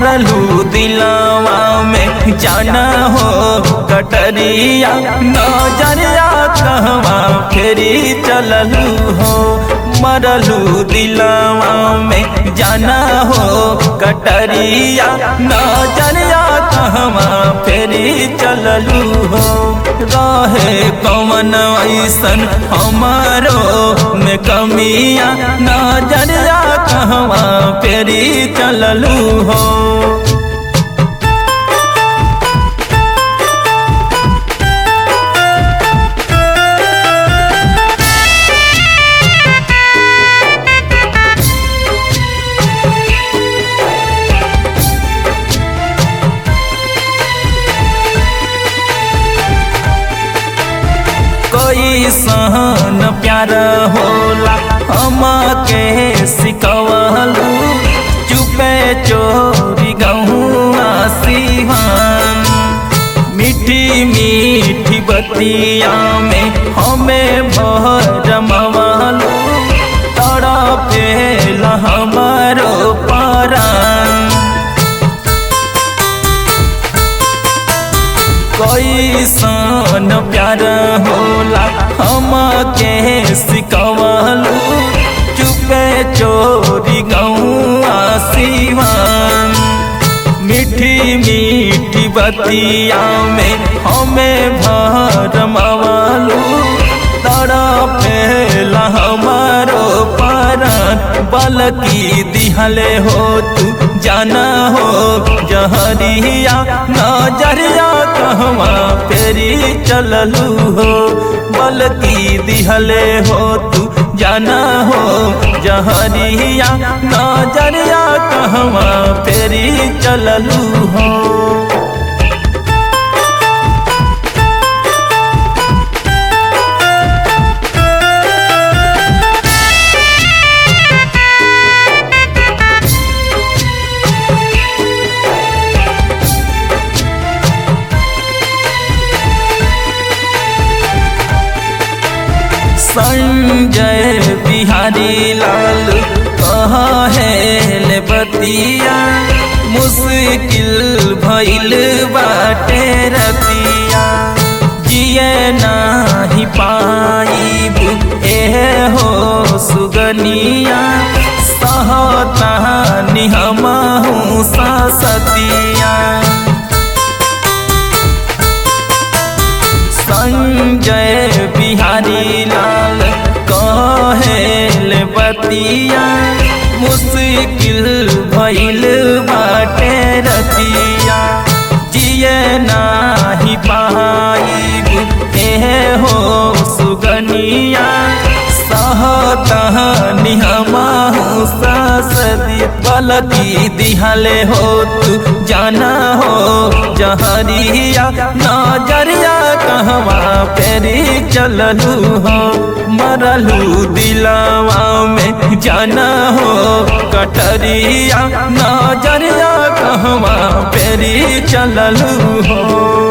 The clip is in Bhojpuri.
मरलू दिलवा में जाना हो कटरिया नजरिया कहवा फेरी चललू हो। मरलू दिलवा में जाना हो कटरिया नजरिया कहवा फेरी चललू हो। रहे कौन ऐसन हमारो में कमिया नजरिया कहवा फेरी चललू हो। कोई सहन प्यार होला हमके सिखवलू चुपे चोरी गहुआ सिवान। मीठी मीठी बतिया में हमें भरमवलू तड़पेला हमारो परान। कोई सन प्यार होला हमके सिखवलू चुपे चोरी गौआ सिवान। मीठी मीठी बतिया में हमें भरमवलू तड़पेला हमारो परान। बलकी दिहले हो तू जाना हो जहरिया नजरिया कहवा फेरी चललू हो। बलकी दिहले हो तू जाना हो जहरिया नजरिया कहवा फेरी चललू हो। संजय बिहारी लाल कहे बतिया मुश्किल भइल बाटे रतिया। जिए नाही पाइब एहे हो सुगनिया सहतानी हमहू ससतिया। संजय बिहारी लाल कहेल बतिया मुश्किल भइल बाटे रतिया। जिए नाही पाइब एहे हो सुगनिया सहतानी हमहू ससतिया। बलकी दिहले हो तू जाना हो जहरिया नजरिया कहवा फेरी चललू हो। मरलू दिलवा में जाना हो कटरिया नजरिया कहवा फेरी चललू हो।